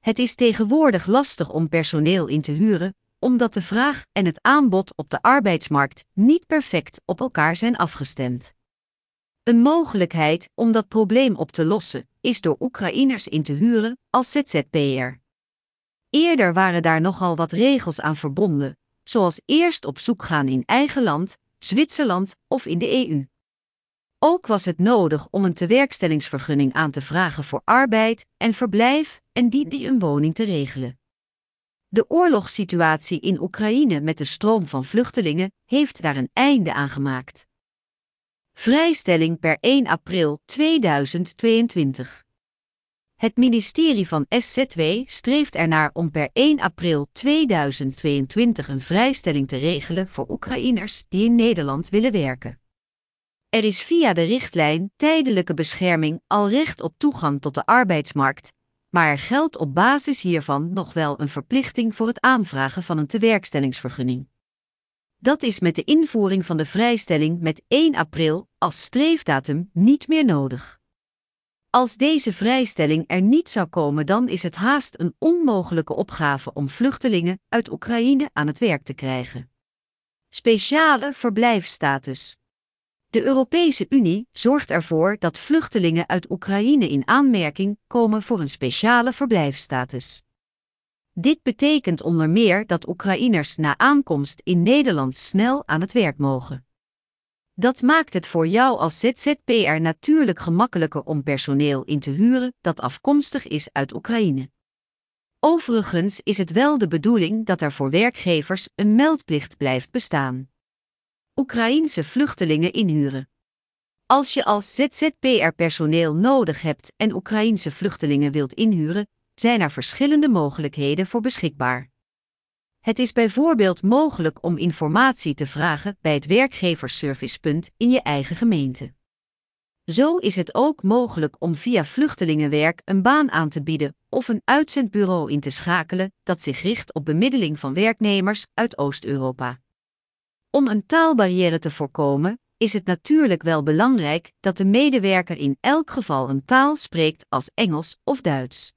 Het is tegenwoordig lastig om personeel in te huren, omdat de vraag en het aanbod op de arbeidsmarkt niet perfect op elkaar zijn afgestemd. Een mogelijkheid om dat probleem op te lossen, is door Oekraïners in te huren als ZZP'er. Eerder waren daar nogal wat regels aan verbonden, zoals eerst op zoek gaan in eigen land, Zwitserland of in de EU. Ook was het nodig om een tewerkstellingsvergunning aan te vragen voor arbeid en verblijf en die een woning te regelen. De oorlogssituatie in Oekraïne met de stroom van vluchtelingen heeft daar een einde aan gemaakt. Vrijstelling per 1 april 2022. Het ministerie van SZW streeft ernaar om per 1 april 2022 een vrijstelling te regelen voor Oekraïners die in Nederland willen werken. Er is via de richtlijn tijdelijke bescherming al recht op toegang tot de arbeidsmarkt, maar er geldt op basis hiervan nog wel een verplichting voor het aanvragen van een tewerkstellingsvergunning. Dat is met de invoering van de vrijstelling met 1 april als streefdatum niet meer nodig. Als deze vrijstelling er niet zou komen, dan is het haast een onmogelijke opgave om vluchtelingen uit Oekraïne aan het werk te krijgen. Speciale verblijfsstatus. De Europese Unie zorgt ervoor dat vluchtelingen uit Oekraïne in aanmerking komen voor een speciale verblijfsstatus. Dit betekent onder meer dat Oekraïners na aankomst in Nederland snel aan het werk mogen. Dat maakt het voor jou als ZZP'er natuurlijk gemakkelijker om personeel in te huren dat afkomstig is uit Oekraïne. Overigens is het wel de bedoeling dat er voor werkgevers een meldplicht blijft bestaan. Oekraïense vluchtelingen inhuren. Als je als ZZP'er personeel nodig hebt en Oekraïense vluchtelingen wilt inhuren, zijn er verschillende mogelijkheden voor beschikbaar. Het is bijvoorbeeld mogelijk om informatie te vragen bij het werkgeversservicepunt in je eigen gemeente. Zo is het ook mogelijk om via vluchtelingenwerk een baan aan te bieden of een uitzendbureau in te schakelen dat zich richt op bemiddeling van werknemers uit Oost-Europa. Om een taalbarrière te voorkomen, is het natuurlijk wel belangrijk dat de medewerker in elk geval een taal spreekt als Engels of Duits.